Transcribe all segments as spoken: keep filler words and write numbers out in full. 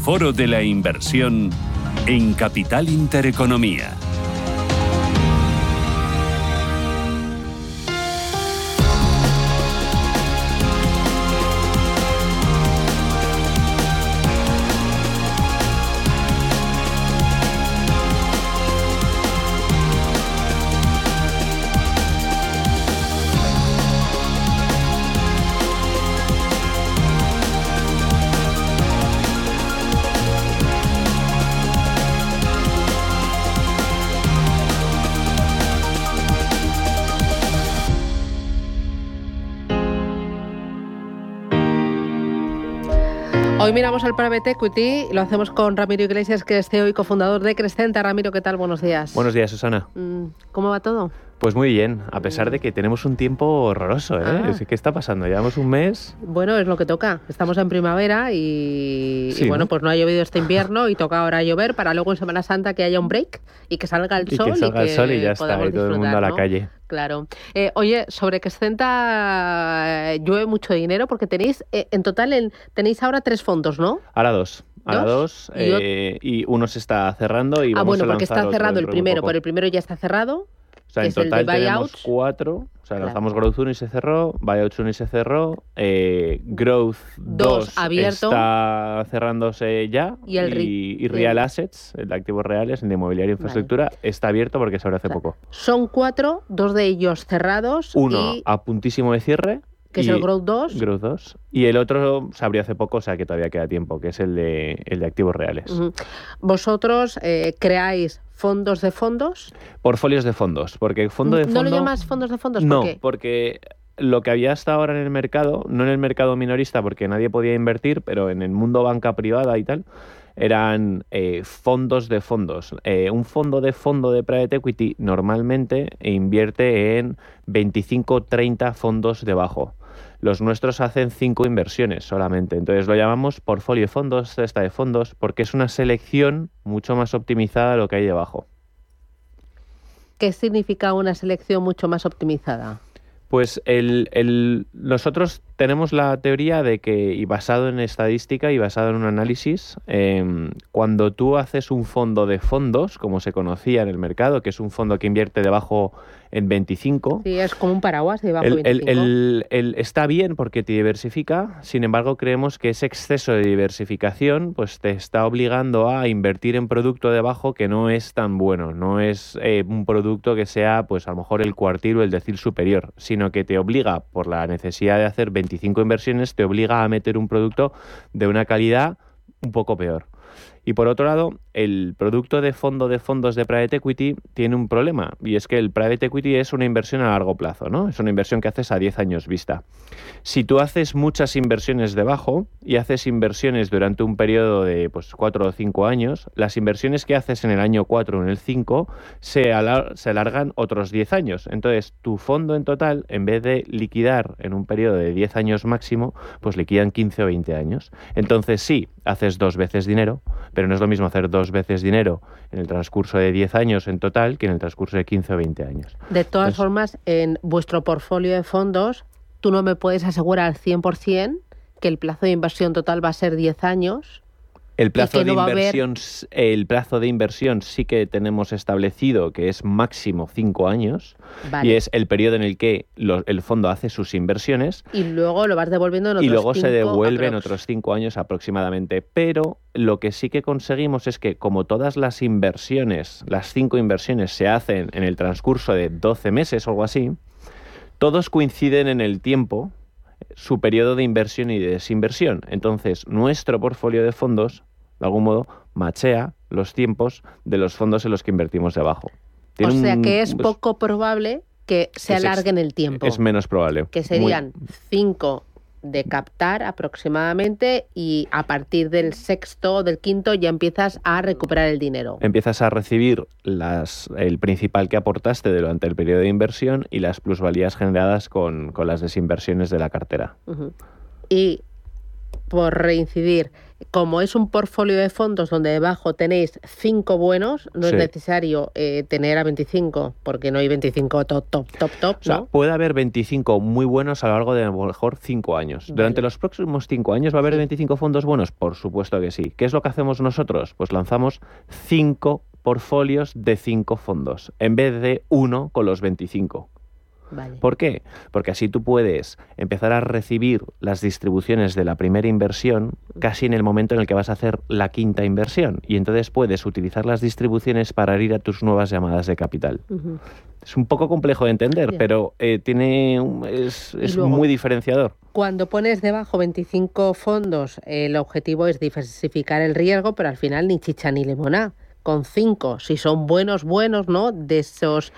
Foro de la Inversión en Capital Intereconomía. Hoy miramos al Private Equity, lo hacemos con Ramiro Iglesias, que es C E O y cofundador de Crescenta. Ramiro, ¿qué tal? Buenos días. Buenos días, Susana. ¿Cómo va todo? Pues muy bien, a pesar de que tenemos un tiempo horroroso, ¿eh? Ah. ¿Qué está pasando? Llevamos un mes. Bueno, es lo que toca. Estamos en primavera y, Sí, y bueno, ¿no? pues no ha llovido este invierno y toca ahora llover para luego en Semana Santa que haya un break y que salga el Y sol que salga y el sol y que ya está, podamos y todo el mundo disfrutar, a la ¿no? calle. Claro. Eh, oye, sobre Crescenta eh, llueve mucho dinero porque tenéis, eh, en total, el, tenéis ahora tres fondos, ¿no? Ahora dos. Ahora ¿Dos? dos. Y ot- eh, y uno se está cerrando y ah, vamos bueno, a porque lanzar está otro cerrado el dentro de muy primero, poco. pero el primero ya está cerrado. O sea, que en es el de total tenemos buyouts. cuatro. O sea, Claro. lanzamos Growth uno y se cerró, Buyouts uno y se cerró, eh, Growth Dos dos abierto. está cerrándose ya, Y el ri- y, y Real el- Assets, el de activos reales, el de inmobiliario e infraestructura, está abierto porque se abrió hace O sea, poco. Son cuatro, dos de ellos cerrados. Uno y, a puntísimo de cierre. que es y- el Growth dos. Growth dos. Y el otro se abrió hace poco, o sea que todavía queda tiempo, que es el de, el de activos reales. Ujú. Vosotros eh, creáis fondos de fondos. Portfolios de fondos, porque fondo de ¿No fondo... lo llamas fondos de fondos? No, ¿Por qué? porque lo que había hasta ahora en el mercado, no en el mercado minorista porque nadie podía invertir, pero en el mundo banca privada y tal, eran eh, fondos de fondos. Eh, un fondo de fondo de Private Equity normalmente invierte en veinticinco treinta fondos debajo. Los nuestros hacen cinco inversiones solamente. Entonces lo llamamos portfolio de fondos, cesta de fondos, porque es una selección mucho más optimizada de lo que hay debajo. ¿Qué significa una selección mucho más optimizada? Pues el, el, nosotros tenemos la teoría de que, y basado en estadística y basado en un análisis, eh, cuando tú haces un fondo de fondos, como se conocía en el mercado, que es un fondo que invierte debajo en veinticinco, Sí, es como un paraguas debajo de el, el, veinticinco. el, el está bien porque te diversifica, sin embargo creemos que ese exceso de diversificación pues te está obligando a invertir en producto debajo que no es tan bueno, no es eh, un producto que sea pues a lo mejor el cuartil o el decil superior, sino que te obliga, por la necesidad de hacer veinticinco inversiones, te obliga a meter un producto de una calidad un poco peor. Y por otro lado, el producto de fondo de fondos de Private Equity tiene un problema, y es que el Private Equity es una inversión a largo plazo, ¿no? Es una inversión que haces a diez años vista. Si tú haces muchas inversiones debajo y haces inversiones durante un periodo de pues, cuatro o cinco años, las inversiones que haces en el año cuatro o en el cinco se, alar- se alargan otros diez años. Entonces, tu fondo en total, en vez de liquidar en un periodo de diez años máximo, pues liquidan quince o veinte años. Entonces, sí, haces dos veces dinero, pero no es lo mismo hacer dos veces dinero en el transcurso de diez años en total que en el transcurso de quince o veinte años. De todas Entonces, formas, en vuestro portfolio de fondos, tú no me puedes asegurar al cien por ciento que el plazo de inversión total va a ser diez años. El plazo, que no de va a haber- inversión, s- el plazo de inversión sí que tenemos establecido que es máximo cinco años, Vale. y es el periodo en el que lo- el fondo hace sus inversiones Y luego lo vas devolviendo en otros y luego se cinco devuelve en aprox. otros cinco años aproximadamente. Pero lo que sí que conseguimos es que como todas las inversiones, las cinco inversiones se hacen en el transcurso de doce meses o algo así, todos coinciden en el tiempo, su periodo de inversión y de desinversión. Entonces, nuestro portfolio de fondos, de algún modo, machea los tiempos de los fondos en los que invertimos debajo. O sea un- que es pues, poco probable que se es ex- alargue en el tiempo. Es menos probable. que Muy- serían cinco de captar aproximadamente y a partir del sexto o del quinto ya empiezas a recuperar el dinero. Empiezas a recibir las, el principal que aportaste durante el periodo de inversión y las plusvalías generadas con, con las desinversiones de la cartera. Ujú. Y por reincidir, como es un portfolio de fondos donde debajo tenéis cinco buenos, no sí. es necesario eh, tener a veinticinco, porque no hay veinticinco top, top, top, top, ¿no? O sea, puede haber veinticinco muy buenos a lo largo de a lo mejor cinco años. Vale. Durante los próximos cinco años va a haber sí. veinticinco fondos buenos, por supuesto que sí. ¿Qué es lo que hacemos nosotros? Pues lanzamos cinco portfolios de cinco fondos, en vez de uno con los veinticinco. Vale. ¿Por qué? Porque así tú puedes empezar a recibir las distribuciones de la primera inversión casi en el momento en el que vas a hacer la quinta inversión, y entonces puedes utilizar las distribuciones para ir a tus nuevas llamadas de capital. Uh-huh. Es un poco complejo de entender, yeah. pero eh, tiene un, es, es luego, muy diferenciador. Cuando pones debajo veinticinco fondos, el objetivo es diversificar el riesgo, pero al final ni chicha ni limonada. Con cinco, si son buenos, buenos, ¿no? De esos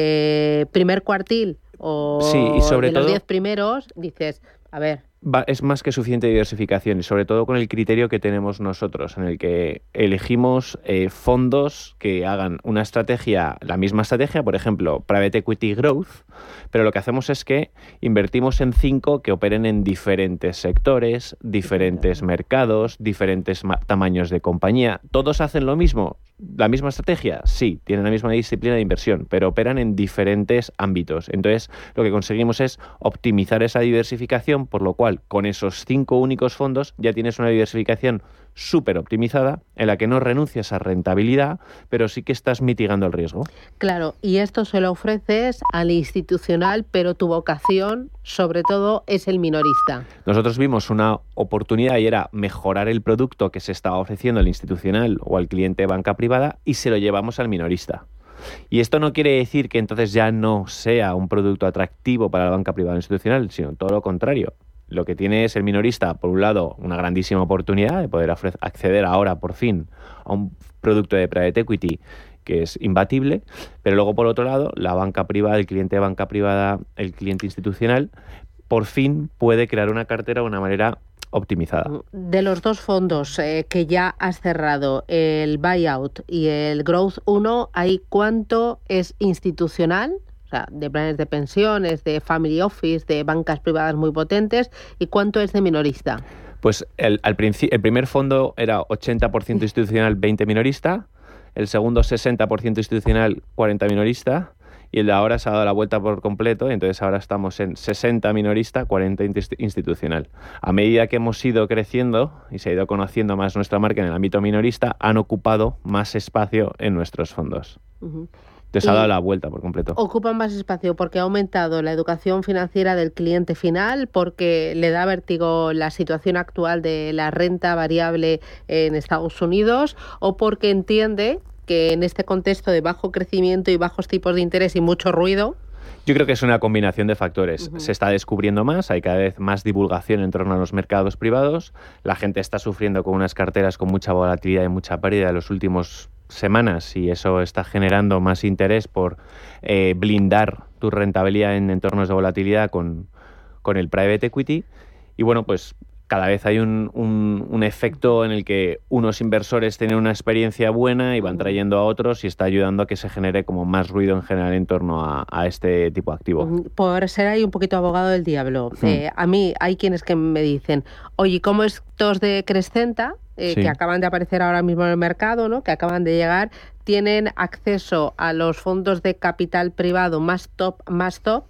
eh, primer cuartil o sí, y sobre de todo, los diez primeros, dices, a ver... Va, es más que suficiente diversificación, y sobre todo con el criterio que tenemos nosotros, en el que elegimos eh, fondos que hagan una estrategia, la misma estrategia, por ejemplo, Private Equity Growth, pero lo que hacemos es que invertimos en cinco que operen en diferentes sectores, diferentes sí, mercados, diferentes ma- tamaños de compañía. ¿Todos hacen lo mismo? ¿La misma estrategia? Sí, tienen la misma disciplina de inversión, pero operan en diferentes ámbitos. Entonces, lo que conseguimos es optimizar esa diversificación, por lo cual, con esos cinco únicos fondos, ya tienes una diversificación súper optimizada, en la que no renuncias a rentabilidad, pero sí que estás mitigando el riesgo. Claro, y esto se lo ofreces al institucional, pero tu vocación, sobre todo, es el minorista. Nosotros vimos una oportunidad y era mejorar el producto que se estaba ofreciendo al institucional o al cliente de banca privada, y se lo llevamos al minorista. Y esto no quiere decir que entonces ya no sea un producto atractivo para la banca privada institucional, sino todo lo contrario. Lo que tiene es el minorista, por un lado, una grandísima oportunidad de poder acceder ahora, por fin, a un producto de private equity que es imbatible, pero luego, por otro lado, la banca privada, el cliente de banca privada, el cliente institucional, por fin puede crear una cartera de una manera optimizada. De los dos fondos eh, que ya has cerrado, el Buyout y el Growth uno, ¿hay cuánto es institucional? O sea, de planes de pensiones, de family office, de bancas privadas muy potentes, ¿y cuánto es de minorista? Pues el, al princi- el primer fondo era ochenta por ciento institucional, veinte minorista, el segundo sesenta por ciento institucional, cuarenta minorista, y el de ahora se ha dado la vuelta por completo, y entonces ahora estamos en sesenta minorista, cuarenta institucional. A medida que hemos ido creciendo y se ha ido conociendo más nuestra marca en el ámbito minorista, han ocupado más espacio en nuestros fondos. Uh-huh. Entonces ha dado la vuelta por completo. Ocupan más espacio porque ha aumentado la educación financiera del cliente final, porque le da vértigo la situación actual de la renta variable en Estados Unidos, o porque entiende que en este contexto de bajo crecimiento y bajos tipos de interés y mucho ruido... Yo creo que es una combinación de factores. Uh-huh. Se está descubriendo más, hay cada vez más divulgación en torno a los mercados privados, la gente está sufriendo con unas carteras con mucha volatilidad y mucha pérdida en los últimos semanas, y eso está generando más interés por eh, blindar tu rentabilidad en entornos de volatilidad con, con el private equity. Y bueno, pues cada vez hay un, un, un efecto en el que unos inversores tienen una experiencia buena y van trayendo a otros, y está ayudando a que se genere como más ruido en general en torno a, a este tipo de activo. Por ser ahí un poquito abogado del diablo, hmm. eh, a mí hay quienes que me dicen, oye, ¿cómo estos de Crescenta, eh, sí. que acaban de aparecer ahora mismo en el mercado, ¿no? que acaban de llegar, tienen acceso a los fondos de capital privado más top, más top,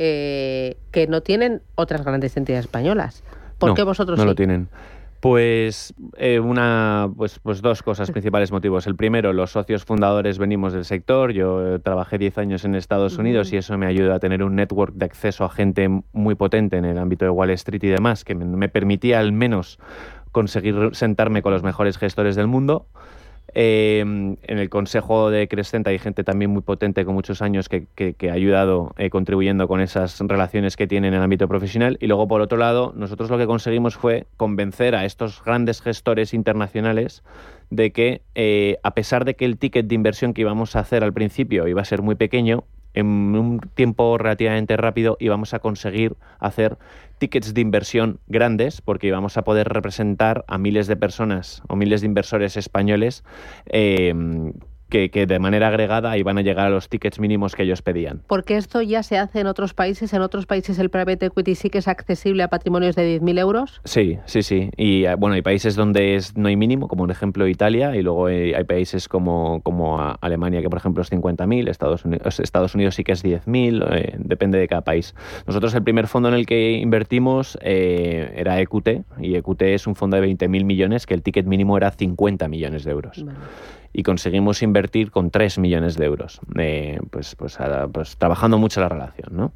eh, que no tienen otras grandes entidades españolas? ¿Por no, qué vosotros no sí? lo tienen? Pues, eh, una, pues, pues dos cosas principales motivos. El primero, los socios fundadores venimos del sector. Yo trabajé diez años en Estados Unidos uh-huh. y eso me ayuda a tener un network de acceso a gente muy potente en el ámbito de Wall Street y demás, que me, me permitía al menos conseguir sentarme con los mejores gestores del mundo. Eh, en el consejo de Crescenta hay gente también muy potente con muchos años que, que, que ha ayudado eh, contribuyendo con esas relaciones que tienen en el ámbito profesional. Y luego, por otro lado, nosotros lo que conseguimos fue convencer a estos grandes gestores internacionales de que, eh, a pesar de que el ticket de inversión que íbamos a hacer al principio iba a ser muy pequeño, en un tiempo relativamente rápido íbamos a conseguir hacer tickets de inversión grandes, porque íbamos a poder representar a miles de personas o miles de inversores españoles eh, que, que de manera agregada iban a llegar a los tickets mínimos que ellos pedían. Porque esto ya se hace en otros países. ¿En otros países el private equity sí que es accesible a patrimonios de diez mil euros? Sí, sí, sí. Y bueno, hay países donde es, no hay mínimo, como por ejemplo Italia, y luego hay, hay países como, como Alemania, que por ejemplo es cincuenta mil, Estados Unidos, Estados Unidos sí que es diez mil, eh, depende de cada país. Nosotros el primer fondo en el que invertimos eh, era E Q T, y E Q T es un fondo de veinte mil millones, que el ticket mínimo era cincuenta millones de euros. Vale. Y conseguimos invertir con tres millones de euros, eh, pues, pues, a, pues trabajando mucho la relación, ¿no?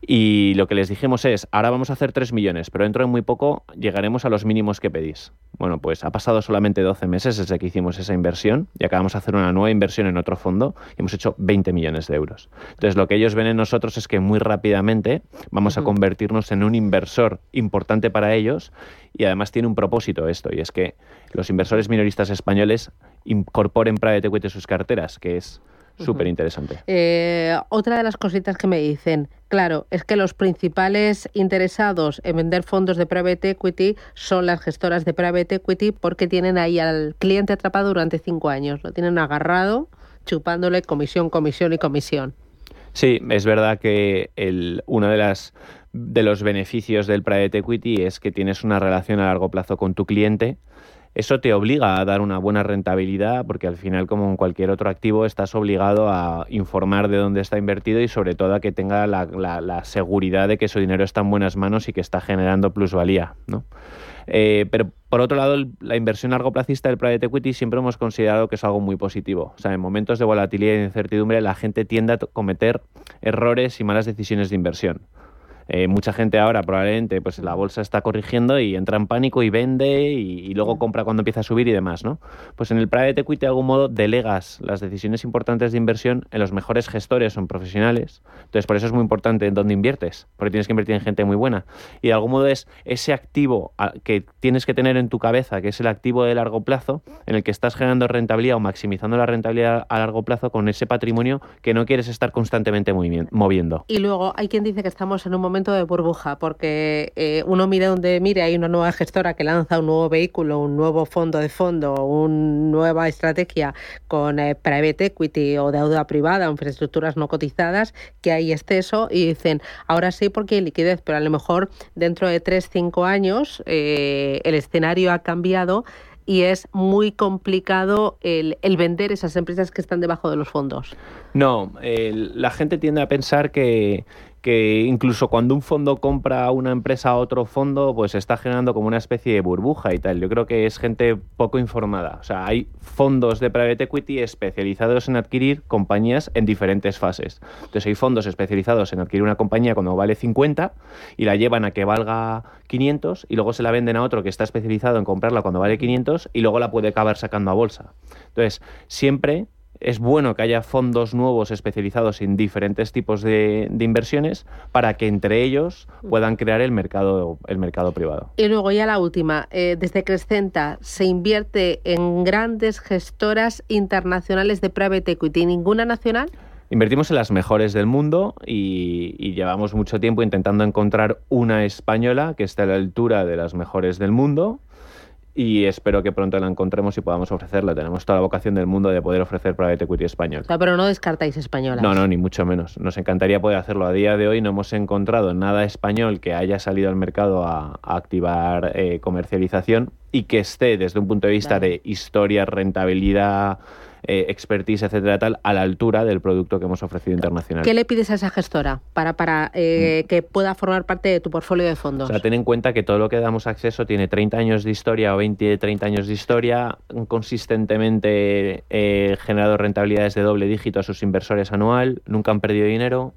Y lo que les dijimos es, ahora vamos a hacer tres millones, pero dentro de muy poco llegaremos a los mínimos que pedís. Bueno, pues ha pasado solamente doce meses desde que hicimos esa inversión y acabamos de hacer una nueva inversión en otro fondo y hemos hecho veinte millones de euros. Entonces, lo que ellos ven en nosotros es que muy rápidamente vamos uh-huh. a convertirnos en un inversor importante para ellos, y además tiene un propósito esto, y es que los inversores minoristas españoles incorporen private equity en sus carteras, que es súper interesante. Uh-huh. Eh, otra de las cositas que me dicen, claro, es que los principales interesados en vender fondos de private equity son las gestoras de private equity, porque tienen ahí al cliente atrapado durante cinco años, lo tienen agarrado, chupándole comisión, comisión y comisión. Sí, es verdad que el, una de las de los beneficios del private equity es que tienes una relación a largo plazo con tu cliente. Eso te obliga a dar una buena rentabilidad, porque al final, como en cualquier otro activo, estás obligado a informar de dónde está invertido y sobre todo a que tenga la, la, la seguridad de que su dinero está en buenas manos y que está generando plusvalía, ¿no? Eh, pero por otro lado, el, la inversión largoplacista del private equity siempre hemos considerado que es algo muy positivo. O sea, en momentos de volatilidad y de incertidumbre la gente tiende a cometer errores y malas decisiones de inversión. Eh, mucha gente ahora probablemente pues la bolsa está corrigiendo y entra en pánico y vende y, y luego compra cuando empieza a subir y demás, ¿no? Pues en el private equity de algún modo delegas las decisiones importantes de inversión en los mejores gestores o en profesionales. Entonces por eso es muy importante en dónde inviertes, porque tienes que invertir en gente muy buena. Y de algún modo es ese activo que tienes que tener en tu cabeza, que es el activo de largo plazo, en el que estás generando rentabilidad o maximizando la rentabilidad a largo plazo con ese patrimonio que no quieres estar constantemente moviendo. Y luego hay quien dice que estamos en un momento de burbuja, porque eh, uno mire donde mire, hay una nueva gestora que lanza un nuevo vehículo, un nuevo fondo de fondo, una nueva estrategia con eh, private equity o deuda privada, infraestructuras no cotizadas, que hay exceso, y dicen, ahora sí porque hay liquidez, pero a lo mejor dentro de tres, cinco años eh, el escenario ha cambiado y es muy complicado el, el vender esas empresas que están debajo de los fondos. No, eh, la gente tiende a pensar que que incluso cuando un fondo compra una empresa a otro fondo, pues está generando como una especie de burbuja y tal. Yo creo que es gente poco informada. O sea, hay fondos de private equity especializados en adquirir compañías en diferentes fases. Entonces hay fondos especializados en adquirir una compañía cuando vale cincuenta y la llevan a que valga quinientos y luego se la venden a otro que está especializado en comprarla cuando vale quinientos y luego la puede acabar sacando a bolsa. Entonces, siempre es bueno que haya fondos nuevos especializados en diferentes tipos de, de inversiones para que entre ellos puedan crear el mercado, el mercado privado. Y luego ya la última, eh, desde Crescenta se invierte en grandes gestoras internacionales de private equity, ¿ninguna nacional? Invertimos en las mejores del mundo y, y llevamos mucho tiempo intentando encontrar una española que esté a la altura de las mejores del mundo. Y espero que pronto la encontremos y podamos ofrecerla. Tenemos toda la vocación del mundo de poder ofrecer private equity español. O sea, pero no descartáis españolas. No, no, ni mucho menos. Nos encantaría poder hacerlo. A día de hoy no hemos encontrado nada español que haya salido al mercado a, a activar eh, comercialización y que esté desde un punto de vista vale. de historia, rentabilidad, eh, expertise, etcétera, tal, a la altura del producto que hemos ofrecido internacional. ¿Qué le pides a esa gestora para, para eh, mm. que pueda formar parte de tu portfolio de fondos? O sea, ten en cuenta que todo lo que damos acceso tiene treinta años de historia o veinte, treinta años de historia, consistentemente eh, generado rentabilidades de doble dígito a sus inversores anual, nunca han perdido dinero.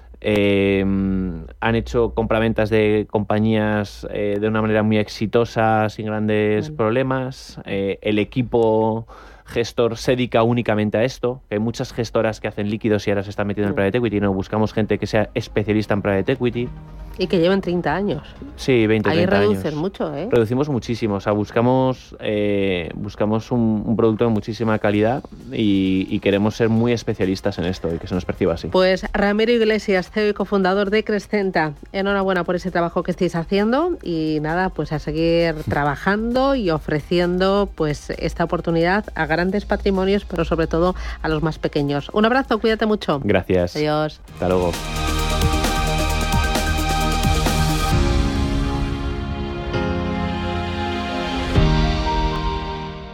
Eh, han hecho compraventas de compañías eh, de una manera muy exitosa, sin grandes bueno. problemas. Eh, el equipo gestor se dedica únicamente a esto. Hay muchas gestoras que hacen líquidos y ahora se están metiendo sí. en private equity. No, buscamos gente que sea especialista en private equity. Y que lleven treinta años. Sí, veinte, treinta años. Ahí reducen mucho, ¿eh? Reducimos muchísimo. O sea, buscamos, eh, buscamos un, un producto de muchísima calidad y, y queremos ser muy especialistas en esto y que se nos perciba así. Pues Ramiro Iglesias, C E O y cofundador de Crescenta. Enhorabuena por ese trabajo que estáis haciendo y nada, pues a seguir trabajando y ofreciendo pues esta oportunidad a grandes grandes patrimonios, pero sobre todo a los más pequeños. Un abrazo, cuídate mucho. Gracias. Adiós. Hasta luego.